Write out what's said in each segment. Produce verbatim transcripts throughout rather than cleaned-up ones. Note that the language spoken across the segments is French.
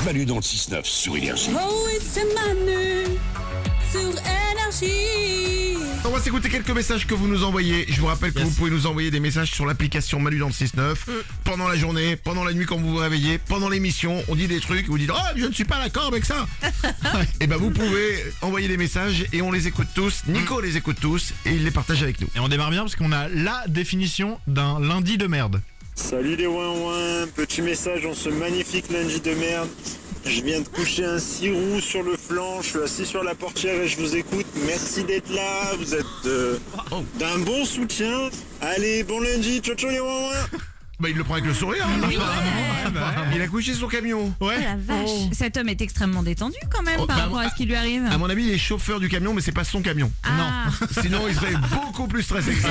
Manu dans le six neuf sur Énergie. Oh oui, c'est Manu sur Énergie. On va s'écouter quelques messages que vous nous envoyez. Je vous rappelle que Yes. vous pouvez nous envoyer des messages sur l'application Manu dans le six neuf. Pendant la journée, pendant la nuit quand vous vous réveillez, pendant l'émission, on dit des trucs, vous dites « Oh, je ne suis pas d'accord avec ça !» Et ben vous pouvez envoyer des messages et on les écoute tous. Nico les écoute tous et il les partage avec nous. Et on démarre bien parce qu'on a la définition d'un lundi de merde. Salut les ouin ouin, petit message en ce magnifique lundi de merde. Je viens de coucher un six roues sur le flanc, je suis assis sur la portière et je vous écoute. Merci d'être là, vous êtes euh, d'un bon soutien. Allez, bon lundi, ciao ciao les ouin ouin. Bah il le prend avec le sourire. hein, apparemment. Il a couché son camion. Ouais. Oh la vache. Cet homme est extrêmement détendu quand même Oh, par bah, rapport à ce qui lui arrive. À mon avis, il est chauffeur du camion, mais c'est pas son camion. Ah. Sinon, il serait beaucoup plus stressé que ça.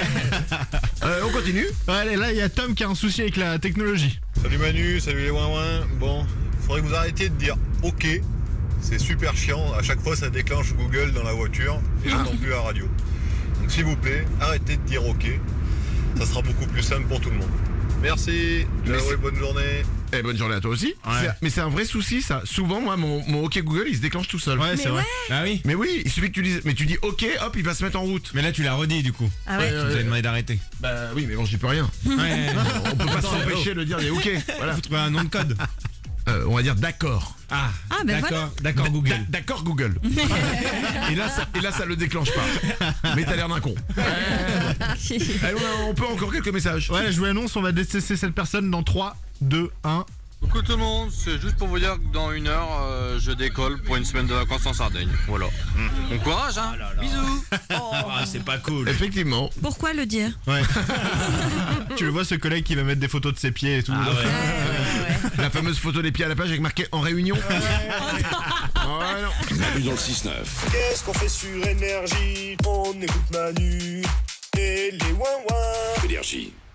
Euh, on continue. Allez, là, il y a Tom qui a un souci avec la technologie. Salut Manu, salut les ouin ouin. Bon, faudrait que vous arrêtiez de dire OK. C'est super chiant. À chaque fois, ça déclenche Google dans la voiture et j'entends plus la radio. Donc s'il vous plaît, arrêtez de dire OK. Ça sera beaucoup plus simple pour tout le monde. Merci. Mais Ciao c'est- et bonne journée. Eh, bonne journée à toi aussi. Ouais. C'est- Mais c'est un vrai souci, ça. Souvent, moi, mon, mon OK Google, il se déclenche tout seul. Ouais, c'est vrai. Ah oui. Mais oui, il suffit que tu dises, mais tu dis OK, hop, il va se mettre en route. Mais là tu l'as redit du coup. Ah ouais. Tu nous as demandé d'arrêter. Bah oui, mais bon, je dis pas rien. Ouais. On peut pas s'empêcher de dire des OK. Voilà. Faut trouver un nom de code. Euh, on va dire d'accord. Ah, Ah, ben d'accord, d'accord D'a- Google. D'accord Google. et là, ça, et là, ça le déclenche pas. Mais t'as l'air d'un con. Allez, on, a- on peut encore quelques messages. Ouais, je vous annonce, on va détester cette personne dans trois, deux, un. Coucou tout le monde, c'est juste pour vous dire que dans une heure, euh, je décolle pour une semaine de vacances en Sardaigne. Voilà. Bon courage, hein. Bisous. Ah, c'est pas cool. Effectivement. Pourquoi le dire? Ouais. Tu le vois, ce collègue qui va mettre des photos de ses pieds et tout. Ah ouais. Ouais, ouais, ouais. La fameuse photo des pieds à la page avec marqué en réunion. Oh, non. Manu dans le six neuf. Qu'est-ce qu'on fait sur énergie? On écoute Manu et les ouin ouin. Énergie.